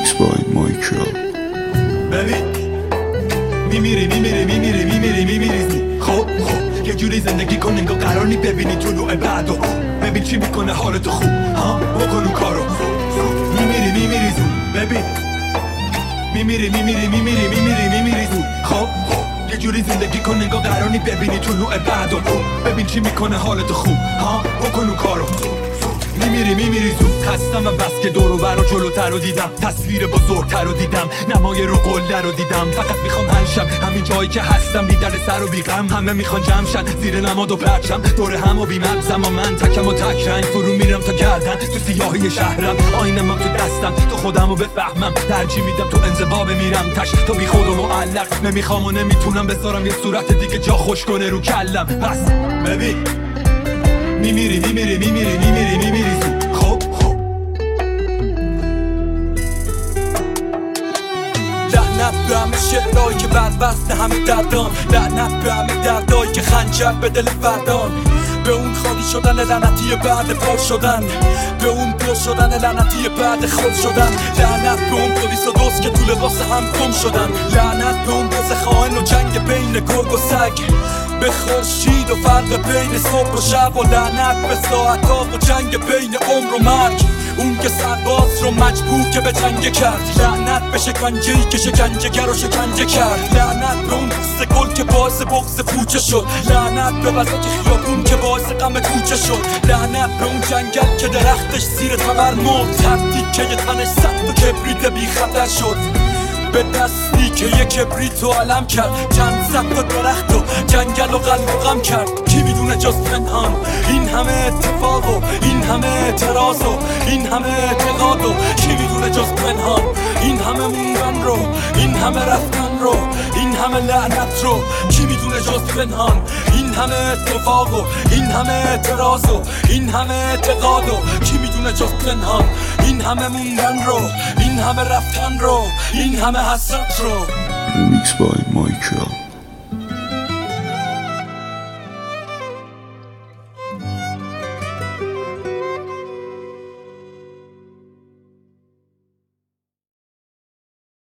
Remix by Michael. ببین میمیری خب یه جوری زندگی کن انگار قرار نی ببینی طلوع بعدو. ببین چی میکنه حالتو خوب ها، بکن اون کارو. میمیری زود. ببین میمیری زود. خب یه جوری زندگی کن انگار قرار نی ببینی طلوع بعدو. ببین چی میکنه حالتو خوب ها، بکن اون کارو. میمیری زود. خستم و بس که دور و بر و جلوتر رو دیدم، تصویر بزرگتر رو دیدم، نمای رو قله رو دیدم. فقط میخوام حل شم همین جایی که هستم، بی درد سر و بی غم. همه میخوان جمع شن زیر نماد و پرچم، دور هم و بی مغزم و من تکم و تک رنگ. فرو میرم تا گردن تو سیاهی شهرم، آینم تو دستم تو خودم رو بفهمم. ترجیح میدم تو انزوا بمیرم تش تا بی خود و معلق. نمیخوام و نمیتونم بذارم یه صورت دیگه جا خوش کنه رو کلم. پس ببین میمیری زود. خب لعنت به همه شعرهایی که بر وزن همه دردان، لعنت به همه دردهایی که خنجر به دل فردان. به اون خالی شدن لعنتی بعد پر شدن، به اون پر شدن لعنتی بعد خود شدن. لعنت به اون پلیس و دوست که تو لباس هم گم شدن. لعنت به اون دوز خائن و جنگ بین گرگ و سگ، به خورشید و فرق بین صبح و شب. و لعنت به ساعت‌ها و جنگ بین عمر و مرگ، اون که سرباز رو مجبور که به جنگ کرد. لعنت به شکنجه‌ای که شکنجه‌گر رو شکنجه کرد. لعنت به اون دست گل که باعث بغض پوچه شد. لعنت به وسط خیابون که باعث غم کوچه شد. لعنت به اون جنگل که درختش زیر تبر مرد، هر تیکه تنش سخت و کبریت بی خطر شد. به دستی که یک کبریت و علم کرد، چند صد تا درخت و جنگل و قلب و غم کرد. کی میدونه جز پنهان این همه اتفاق و این همه اعتراض و این همه اعتقاد. و کی میدونه جز پنهان این همه موندن رو، این همه رفتن رو، این همه لعنت رو. کی میدونه جز پنهان این همه اتفاق و این همه اعتراض و این همه اعتقاد. و کی میدونه جز پنهان این همه موندن رو، این همه رفتن رو، این همه حسرت رو. Remix by Michael.